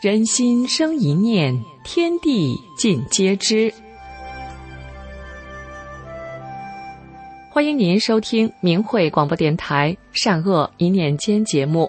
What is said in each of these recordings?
人心生一念，天地尽皆知。欢迎您收听明慧广播电台善恶一念间节目。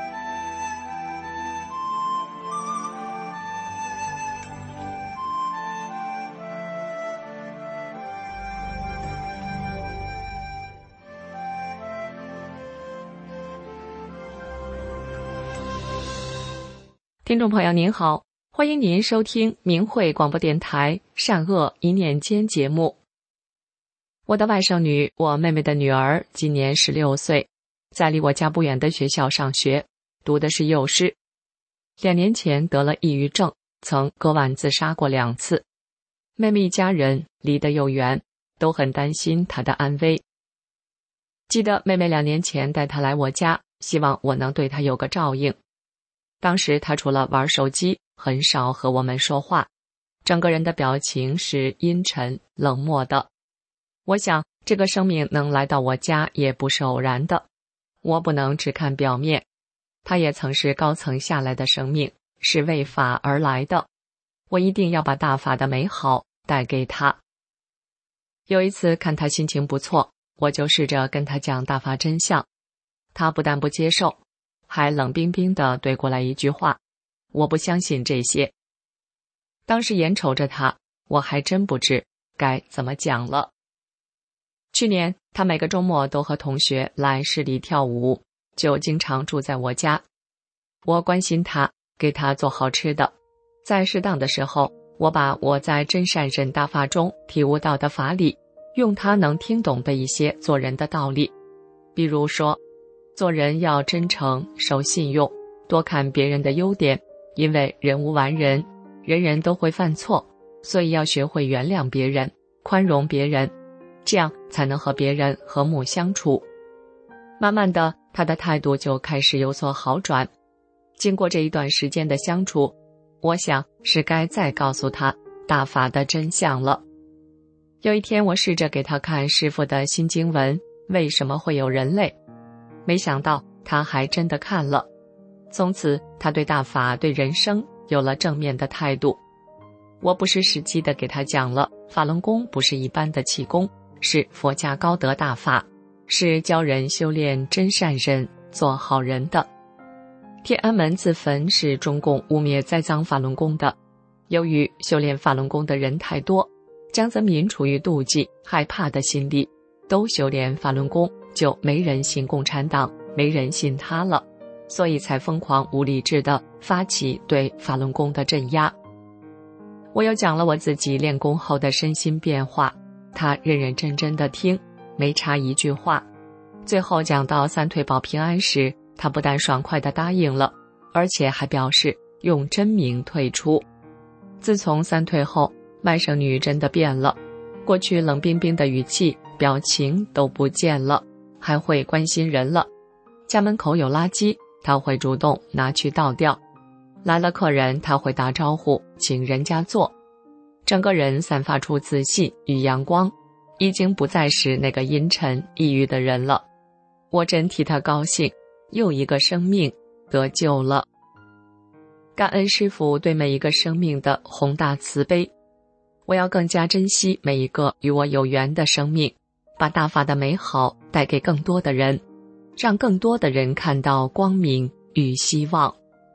听众朋友您好，欢迎您收听明慧广播电台善恶一念间节目。我的外甥女，我妹妹的女儿，今年16岁，在离我家不远的学校上学，读的是幼师。2年前得了抑郁症，曾割腕自杀过2次。妹妹一家人离得又远，都很担心她的安危。记得妹妹2年前带她来我家，希望我能对她有个照应。当时他除了玩手机，很少和我们说话，整个人的表情是阴沉冷漠的。我想这个生命能来到我家也不是偶然的，我不能只看表面，他也曾是高层下来的生命，是为法而来的，我一定要把大法的美好带给他。有一次看他心情不错，我就试着跟他讲大法真相，他不但不接受，还冷冰冰地对过来一句话：我不相信这些。当时眼瞅着他，我还真不知该怎么讲了。去年他每个周末都和同学来市里跳舞，就经常住在我家。我关心他，给他做好吃的。在适当的时候，我把我在真善忍大法中体悟到的法理，用他能听懂的一些做人的道理。比如说，做人要真诚，守信用，多看别人的优点，因为人无完人，人人都会犯错，所以要学会原谅别人，宽容别人，这样才能和别人和睦相处。慢慢的，他的态度就开始有所好转。经过这一段时间的相处，我想是该再告诉他大法的真相了。有一天我试着给他看师父的新经文，为什么会有人类？没想到他还真的看了，从此他对大法对人生有了正面的态度。我不失时机地给他讲了，法轮功不是一般的气功，是佛家高德大法，是教人修炼真善忍，做好人的。天安门自焚是中共污蔑栽赃法轮功的，由于修炼法轮功的人太多，江泽民处于妒忌害怕的心理，都修炼法轮功，就没人信共产党，没人信他了，所以才疯狂无理智地发起对法轮功的镇压。我又讲了我自己练功后的身心变化，他认认真真地听，没插一句话。最后讲到3退保平安时，他不但爽快地答应了，而且还表示用真名退出。自从3退后，外甥女真的变了，过去冷冰冰的语气表情都不见了，还会关心人了。家门口有垃圾，他会主动拿去倒掉。来了客人，他会打招呼，请人家坐。整个人散发出自信与阳光，已经不再是那个阴沉抑郁的人了。我真替他高兴，又一个生命得救了。感恩师父对每一个生命的宏大慈悲，我要更加珍惜每一个与我有缘的生命，把大法的美好带给更多的人，让更多的人看到光明与希望。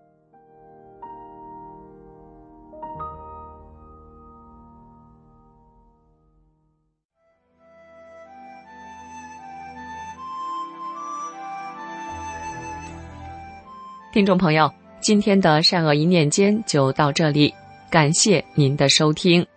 听众朋友，今天的善恶一念间就到这里，感谢您的收听。